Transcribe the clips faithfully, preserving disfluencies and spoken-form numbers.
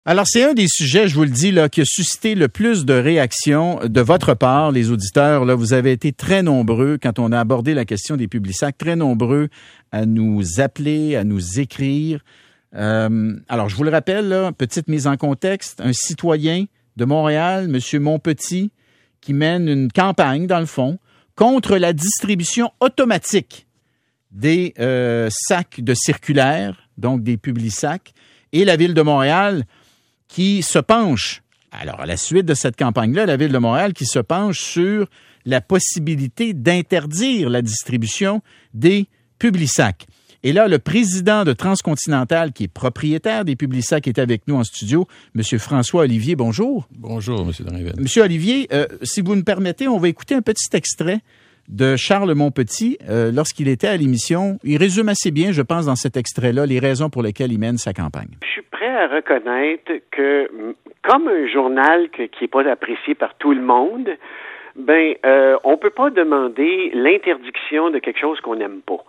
Alors, c'est un des sujets, je vous le dis, là, qui a suscité le plus de réactions de votre part, les auditeurs. Là, vous avez été très nombreux quand on a abordé la question des Publisac, très nombreux à nous appeler, à nous écrire. Euh, alors, je vous le rappelle, là, petite mise en contexte, un citoyen de Montréal, M. Montpetit, qui mène une campagne, dans le fond, contre la distribution automatique des euh, sacs de circulaires, donc des Publisac, et la Ville de Montréal qui se penche, alors à la suite de cette campagne-là, la Ville de Montréal qui se penche sur la possibilité d'interdire la distribution des Publisac. Et là, le président de Transcontinental, qui est propriétaire des Publisac, est avec nous en studio, M. François Olivier. Bonjour. Bonjour, M. Drainville. M. Olivier, euh, si vous me permettez, on va écouter un petit extrait de Charles Montpetit euh, lorsqu'il était à l'émission. Il résume assez bien, je pense, dans cet extrait-là, les raisons pour lesquelles il mène sa campagne. Je suis prêt à reconnaître que, comme un journal que, qui n'est pas apprécié par tout le monde, ben, euh, on peut pas demander l'interdiction de quelque chose qu'on n'aime pas.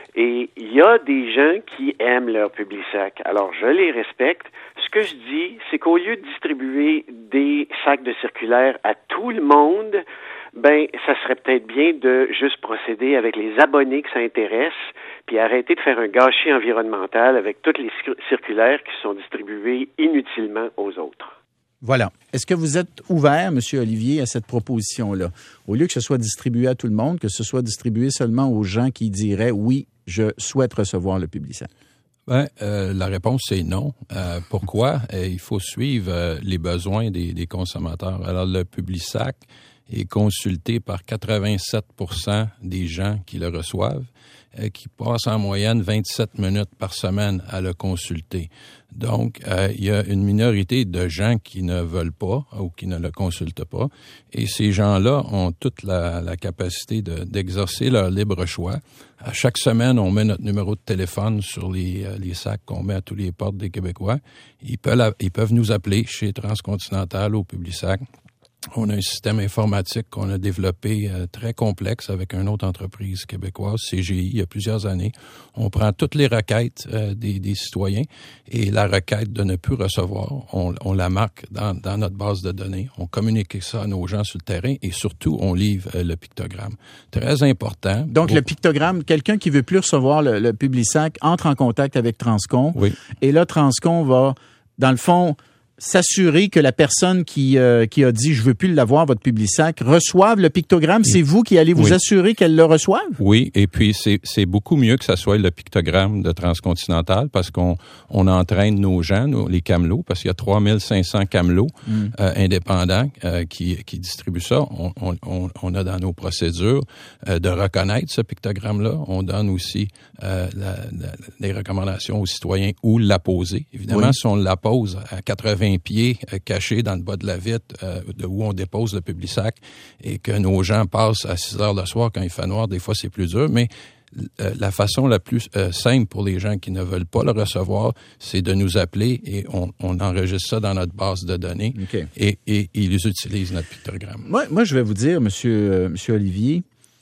Et il y a des gens qui aiment leur Publisac. Alors, je les respecte. Ce que je dis, c'est qu'au lieu de distribuer des sacs de circulaires à tout le monde, ben, ça serait peut-être bien de juste procéder avec les abonnés que ça intéresse, puis arrêter de faire un gâchis environnemental avec toutes les circulaires qui sont distribuées inutilement aux autres. Voilà. Est-ce que vous êtes ouvert, M. Olivier, à cette proposition-là? Au lieu que ce soit distribué à tout le monde, que ce soit distribué seulement aux gens qui diraient « oui, je souhaite recevoir le Publisac ». Ben, euh, la réponse, c'est non. Euh, pourquoi? Euh, il faut suivre euh, les besoins des, des consommateurs. Alors, le Publisac est consulté par quatre-vingt-sept pour cent des gens qui le reçoivent, euh, qui passent en moyenne vingt-sept minutes par semaine à le consulter. Donc, euh, il y a une minorité de gens qui ne veulent pas ou qui ne le consultent pas. Et ces gens-là ont toute la, la capacité de, d'exercer leur libre choix. À chaque semaine, on met notre numéro de téléphone sur les, les sacs qu'on met à tous les portes des Québécois. Ils peuvent, ils peuvent nous appeler chez Transcontinental au Publisac. On a un système informatique qu'on a développé euh, très complexe avec une autre entreprise québécoise, C G I, il y a plusieurs années. On prend toutes les requêtes euh, des, des citoyens et la requête de ne plus recevoir, on, on la marque dans, dans notre base de données. On communique ça à nos gens sur le terrain et surtout, on livre euh, le pictogramme. Très important. Donc, pour... le pictogramme, quelqu'un qui veut plus recevoir le, le Publisac entre en contact avec Transcon. Oui. Et là, Transcon va, dans le fond, s'assurer que la personne qui euh, qui a dit « je veux plus l'avoir, votre Publisac » reçoive le pictogramme. C'est vous qui allez vous oui. assurer qu'elle le reçoive? Oui, et puis c'est c'est beaucoup mieux que ça soit le pictogramme de Transcontinental parce qu'on on entraîne nos gens, nos, les camelots, parce qu'il y a trois mille cinq cents camelots mm. euh, indépendants euh, qui qui distribuent ça. On, on, on a dans nos procédures euh, de reconnaître ce pictogramme-là. On donne aussi euh, la, la, les recommandations aux citoyens où l'apposer. Évidemment, oui. si on l'appose à quatre-vingts pieds euh, cachés dans le bas de la vitre euh, de où on dépose le Publisac et que nos gens passent à six heures le soir quand il fait noir, des fois c'est plus dur, mais euh, la façon la plus euh, simple pour les gens qui ne veulent pas le recevoir, c'est de nous appeler et on, on enregistre ça dans notre base de données okay. et, et ils utilisent notre pictogramme. Moi, moi, je vais vous dire, monsieur, euh, monsieur Olivier,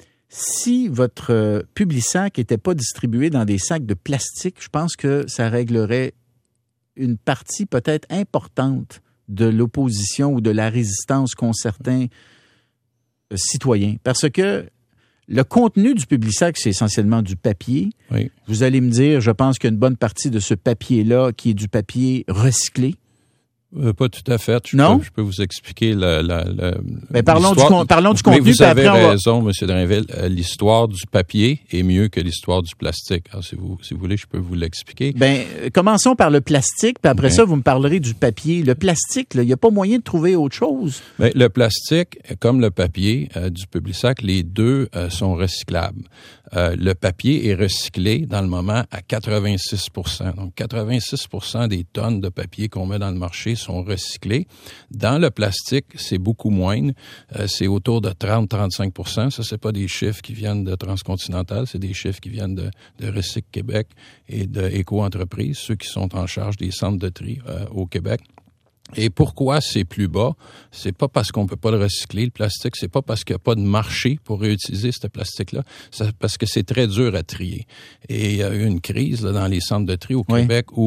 si votre euh, Publisac n'était pas distribué dans des sacs de plastique, je pense que ça réglerait une partie peut-être importante de l'opposition ou de la résistance qu'ont certains euh, citoyens. Parce que le contenu du Publisac, c'est essentiellement du papier. Oui. Vous allez me dire, je pense qu'il y a une bonne partie de ce papier-là qui est du papier recyclé. Euh, pas tout à fait. Je non? Peux, je peux vous expliquer la, la, la, Mais parlons du, con, parlons du mais contenu. Vous avez après, raison, va... M. Drainville. Euh, l'histoire du papier est mieux que l'histoire du plastique. Alors, si vous, si vous voulez, je peux vous l'expliquer. Ben, commençons par le plastique, puis après ben. ça, vous me parlerez du papier. Le plastique, il n'y a pas moyen de trouver autre chose. Ben, le plastique, comme le papier euh, du Publisac, les deux euh, sont recyclables. Euh, le papier est recyclé dans le moment à quatre-vingt-six pour cent. Donc, quatre-vingt-six pour cent des tonnes de papier qu'on met dans le marché sont recyclés. Dans le plastique, c'est beaucoup moins. Euh, c'est autour de trente à trente-cinq pour cent. Ça, c'est pas des chiffres qui viennent de Transcontinental, c'est des chiffres qui viennent de, de Recyc Québec et de Éco-entreprises, ceux qui sont en charge des centres de tri euh, au Québec. Et pourquoi c'est plus bas? C'est pas parce qu'on peut pas le recycler, le plastique. C'est pas parce qu'il n'y a pas de marché pour réutiliser ce plastique-là. C'est parce que c'est très dur à trier. Et il y a eu une crise là, dans les centres de tri au oui. Québec où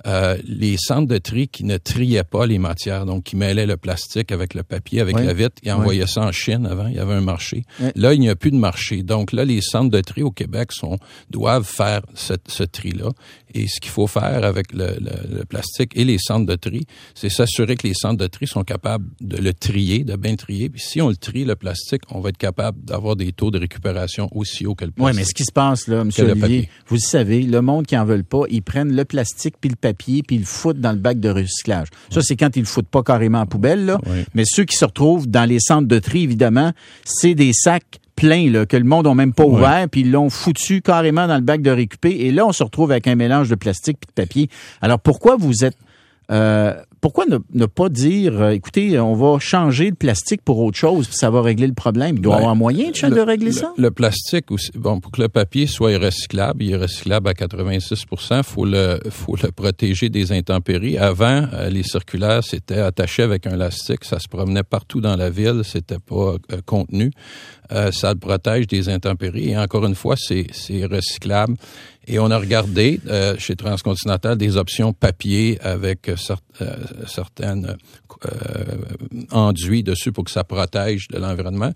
euh, les centres de tri qui ne triaient pas les matières, donc qui mêlaient le plastique avec le papier, avec oui. la vitre, ils envoyaient oui. ça en Chine avant, il y avait un marché. Oui. Là, il n'y a plus de marché. Donc là, les centres de tri au Québec sont doivent faire ce, ce tri-là. Et ce qu'il faut faire avec le, le, le plastique et les centres de tri, c'est s'assurer que les centres de tri sont capables de le trier, de bien trier. Puis si on le trie, le plastique, on va être capable d'avoir des taux de récupération aussi hauts que le plastique. Oui, mais ce qui se passe, là, M. Olivier, vous le savez, le monde qui en veulent pas, ils prennent le plastique puis le papier puis ils le foutent dans le bac de recyclage. Ça, oui. c'est quand ils le foutent pas carrément en poubelle, là. Oui. Mais ceux qui se retrouvent dans les centres de tri, évidemment, c'est des sacs plein là, que le monde n'a même pas ouais. ouvert, puis ils l'ont foutu carrément dans le bac de récupé. Et là, on se retrouve avec un mélange de plastique et de papier. Alors, pourquoi vous êtes... Euh, pourquoi ne, ne pas dire, euh, écoutez, on va changer le plastique pour autre chose, puis ça va régler le problème? Il doit y ouais. avoir un moyen de, le, de régler le, ça? Le plastique, aussi, bon, pour que le papier soit recyclable, il est recyclable à quatre-vingt-six pour cent, il faut le, faut le protéger des intempéries. Avant, euh, les circulaires, c'était attaché avec un élastique, ça se promenait partout dans la ville, c'était pas euh, contenu. Euh, ça le protège des intempéries. Et encore une fois, c'est, c'est recyclable. Et on a regardé euh, chez Transcontinental des options papier avec euh, cert, euh, certaines euh, enduits dessus pour que ça protège de l'environnement.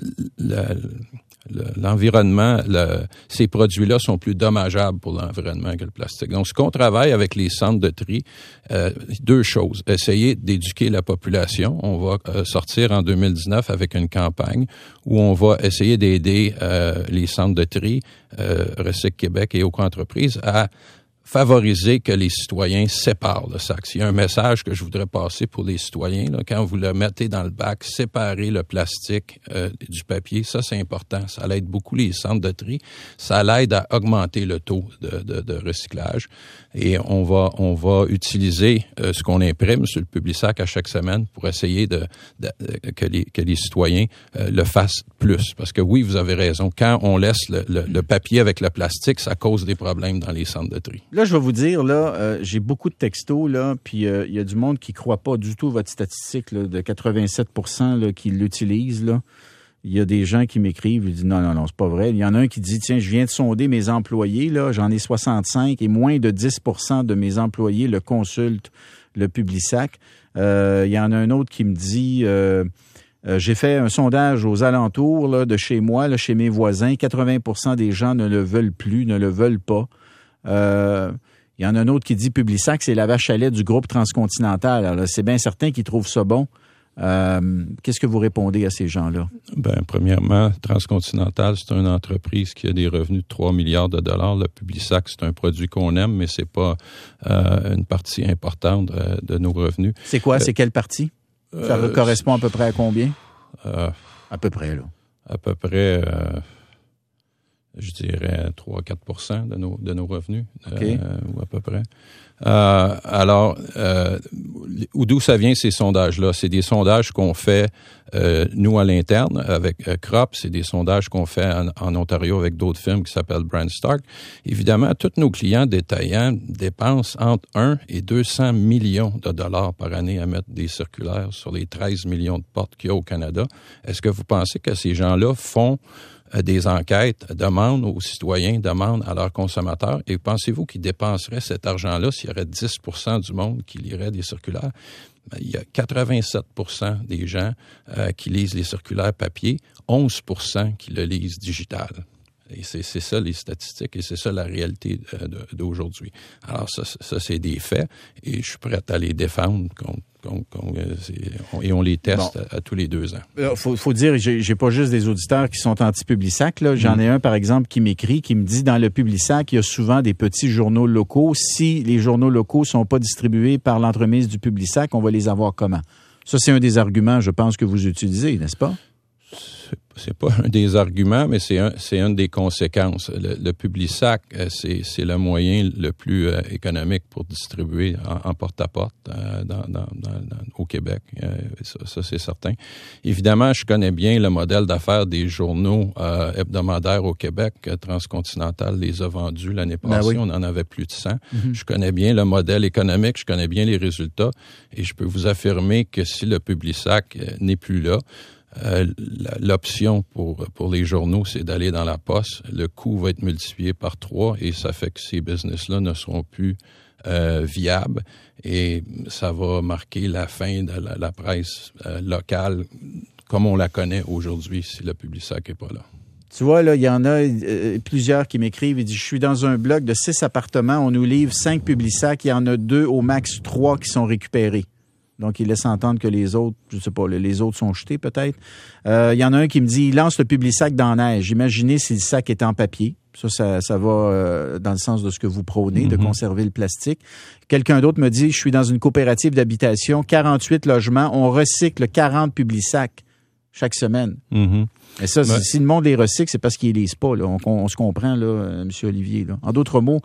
Le, le, l'environnement, le, ces produits-là sont plus dommageables pour l'environnement que le plastique. Donc, ce qu'on travaille avec les centres de tri, euh, deux choses. Essayer d'éduquer la population. On va euh, sortir en deux mille dix-neuf avec une campagne où on va essayer d'aider euh, les centres de tri, euh, Recycle Québec et Eco-Entreprises à favoriser que les citoyens séparent le sac. S'il y a un message que je voudrais passer pour les citoyens, là, quand vous le mettez dans le bac, séparez le plastique euh, du papier, ça c'est important. Ça l'aide beaucoup les centres de tri. Ça l'aide à augmenter le taux de, de, de recyclage. Et on va on va utiliser euh, ce qu'on imprime sur le Publisac à chaque semaine pour essayer de, de, de que les que les citoyens euh, le fassent plus. Parce que oui, vous avez raison. Quand on laisse le, le, le papier avec le plastique, ça cause des problèmes dans les centres de tri. Là, je vais vous dire, là, euh, j'ai beaucoup de textos, là, puis il euh, y a du monde qui ne croit pas du tout votre statistique là, de quatre-vingt-sept pour cent là, qui l'utilisent. Là. Il y a des gens qui m'écrivent, ils disent non, non, non, c'est pas vrai. Il y en a un qui dit, tiens, je viens de sonder mes employés, là, j'en ai soixante-cinq et moins de dix pour cent de mes employés le consultent, le Publisac. Euh, il y en a un autre qui me dit, euh, euh, j'ai fait un sondage aux alentours là, de chez moi, là, chez mes voisins, quatre-vingts pour cent des gens ne le veulent plus, ne le veulent pas. Euh, il y en a un autre qui dit Publisac, c'est la vache à lait du groupe Transcontinental. Alors, c'est bien certain qu'ils trouvent ça bon. Euh, qu'est-ce que vous répondez à ces gens-là? Ben, premièrement, Transcontinental, c'est une entreprise qui a des revenus de trois milliards de dollars. Le Publisac, c'est un produit qu'on aime, mais c'est pas euh, une partie importante euh, de nos revenus. C'est quoi? Euh, c'est quelle partie? Ça euh, correspond à peu près à combien? Euh, à peu près, là. À peu près... Euh, je dirais trois à quatre pour cent de nos, de nos revenus, okay. euh, ou à peu près. Euh, alors, euh, d'où ça vient ces sondages-là? C'est des sondages qu'on fait, euh, nous, à l'interne, avec euh, Crop. C'est des sondages qu'on fait en, en Ontario avec d'autres firmes qui s'appellent BrandStark. Évidemment, tous nos clients détaillants dépensent entre un et deux cents millions de dollars par année à mettre des circulaires sur les treize millions de portes qu'il y a au Canada. Est-ce que vous pensez que ces gens-là font des enquêtes, demandent aux citoyens, demandent à leurs consommateurs, et pensez-vous qu'ils dépenseraient cet argent-là s'il y aurait dix pour cent du monde qui lirait des circulaires? Ben, il y a quatre-vingt-sept pour cent des gens euh, qui lisent les circulaires papier, onze pour cent qui le lisent digital. Et c'est, c'est ça les statistiques et c'est ça la réalité euh, de, d'aujourd'hui. Alors ça, ça, c'est des faits et je suis prêt à les défendre contre qu'on, qu'on, on, et on les teste bon. à, à tous les deux ans. Il faut, faut dire, j'ai, j'ai pas juste des auditeurs qui sont anti-Publisac. Là. J'en mmh. ai un, par exemple, qui m'écrit, qui me dit, dans le Publisac, il y a souvent des petits journaux locaux. Si les journaux locaux sont pas distribués par l'entremise du Publisac, on va les avoir comment? Ça, c'est un des arguments, je pense, que vous utilisez, n'est-ce pas? C'est, c'est pas un des arguments, mais c'est un, c'est une des conséquences. Le, le Publisac, c'est, c'est le moyen le plus euh, économique pour distribuer en, en porte-à-porte euh, dans, dans, dans, dans, au Québec. Euh, ça, ça, c'est certain. Évidemment, je connais bien le modèle d'affaires des journaux euh, hebdomadaires au Québec. Transcontinental les a vendus l'année passée. Ben oui. On en avait plus de cent. Mm-hmm. Je connais bien le modèle économique, je connais bien les résultats et je peux vous affirmer que si le Publisac euh, n'est plus là, Euh, l'option pour pour les journaux, c'est d'aller dans la poste. Le coût va être multiplié par trois et ça fait que ces business-là ne seront plus euh, viable et ça va marquer la fin de la, la presse euh, locale comme on la connaît aujourd'hui si le Publisac n'est pas là. Tu vois, là, il y en a euh, plusieurs qui m'écrivent. Ils disent, je suis dans un bloc de six appartements. On nous livre cinq Publisac. Il y en a deux, au max trois qui sont récupérés. Donc, il laisse entendre que les autres, je sais pas, les autres sont jetés peut-être. Euh, il y en a un qui me dit, il lance le Publisac dans la neige. Imaginez si le sac est en papier. Ça, ça, ça va euh, dans le sens de ce que vous prônez, mm-hmm. de conserver le plastique. Quelqu'un d'autre me dit, je suis dans une coopérative d'habitation, quarante-huit logements, on recycle quarante Publisac chaque semaine. Mm-hmm. Et ça, ouais. si le monde les recycle, c'est parce qu'ils les lisent pas. Là. On, on se comprend, là, M. Olivier. Là. En d'autres mots,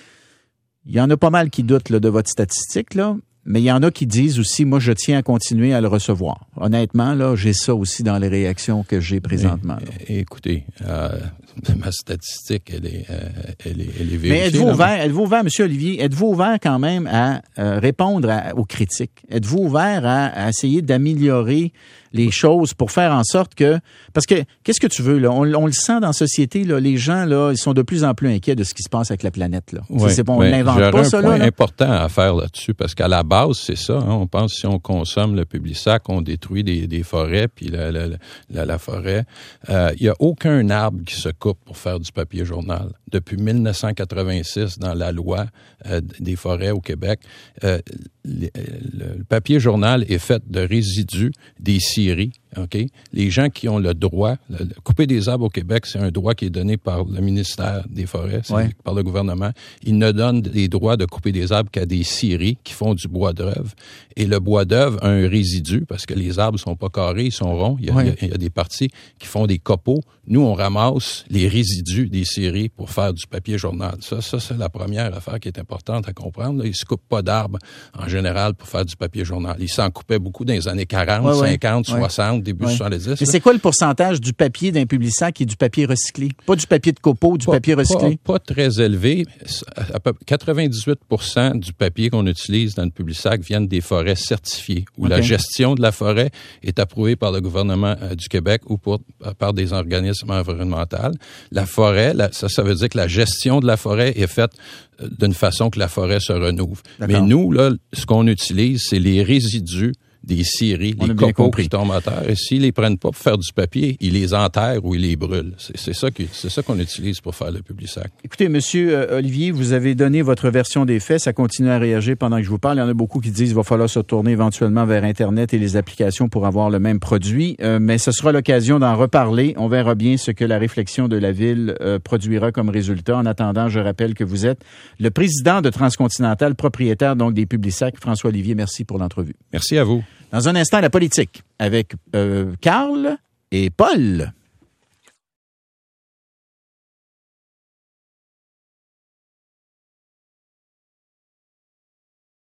il y en a pas mal qui doutent là, de votre statistique, là. Mais il y en a qui disent aussi, moi, je tiens à continuer à le recevoir. Honnêtement, là, j'ai ça aussi dans les réactions que j'ai présentement. Mais, écoutez, euh, ma statistique, elle est, euh, elle est, elle est vérifiée. Mais êtes-vous ouvert, êtes-vous ouvert, M. Olivier, êtes-vous ouvert quand même à euh, répondre à, aux critiques? Êtes-vous ouvert à, à essayer d'améliorer les choses pour faire en sorte que... Parce que, qu'est-ce que tu veux, là? On, on le sent dans la société, là, les gens, là, ils sont de plus en plus inquiets de ce qui se passe avec la planète, là. Oui, c'est bon, on n'invente pas ça, là. J'aurais un point là. important à faire là-dessus, parce qu'à la base, c'est ça, hein, on pense que si on consomme le Publisac, on détruit des, des forêts, puis la, la, la, la forêt. Euh, il n'y a aucun arbre qui se coupe pour faire du papier journal. Depuis mille neuf cent quatre-vingt-six, dans la loi euh, des forêts au Québec, euh, le, le papier journal est fait de résidus des scieries. OK? Les gens qui ont le droit, le, couper des arbres au Québec, c'est un droit qui est donné par le ministère des Forêts, ouais. par le gouvernement. Ils ne donnent des droits de couper des arbres qu'à des scieries qui font du bois d'œuvre. Et le bois d'œuvre a un résidu, parce que les arbres sont pas carrés, ils sont ronds. Il y a, ouais. il y a, il y a des parties qui font des copeaux. Nous, on ramasse les résidus des scieries pour faire du papier journal. Ça, ça c'est la première affaire qui est importante à comprendre. Là, ils se coupent pas d'arbres en général pour faire du papier journal. Ils s'en coupaient beaucoup dans les années quarante, ouais, cinquante, ouais. soixante, début ouais. soixante-dix. Mais c'est quoi le pourcentage du papier d'un Publisac et du papier recyclé? Pas du papier de copeaux, du pas, papier recyclé? Pas, pas très élevé. À peu, quatre-vingt-dix-huit pour cent du papier qu'on utilise dans le Publisac viennent des forêts certifiées, où okay. la gestion de la forêt est approuvée par le gouvernement euh, du Québec ou pour, par des organismes environnementaux. La forêt, la, ça, ça veut dire que la gestion de la forêt est faite euh, d'une façon que la forêt se renouvelle. Mais nous, là, ce qu'on utilise, c'est les résidus des scieries, des copeaux qui tombent à terre. Et s'ils les prennent pas pour faire du papier, ils les enterrent ou ils les brûlent. C'est, c'est ça qui, c'est ça qu'on utilise pour faire le Publisac. Écoutez, Monsieur euh, Olivier, vous avez donné votre version des faits. Ça continue à réagir pendant que je vous parle. Il y en a beaucoup qui disent qu'il va falloir se tourner éventuellement vers Internet et les applications pour avoir le même produit. Euh, mais ce sera l'occasion d'en reparler. On verra bien ce que la réflexion de la Ville euh, produira comme résultat. En attendant, je rappelle que vous êtes le président de Transcontinental, propriétaire donc des Publisac. François Olivier, merci pour l'entrevue. Merci à vous. Dans un instant, la politique avec euh, Carl et Paul.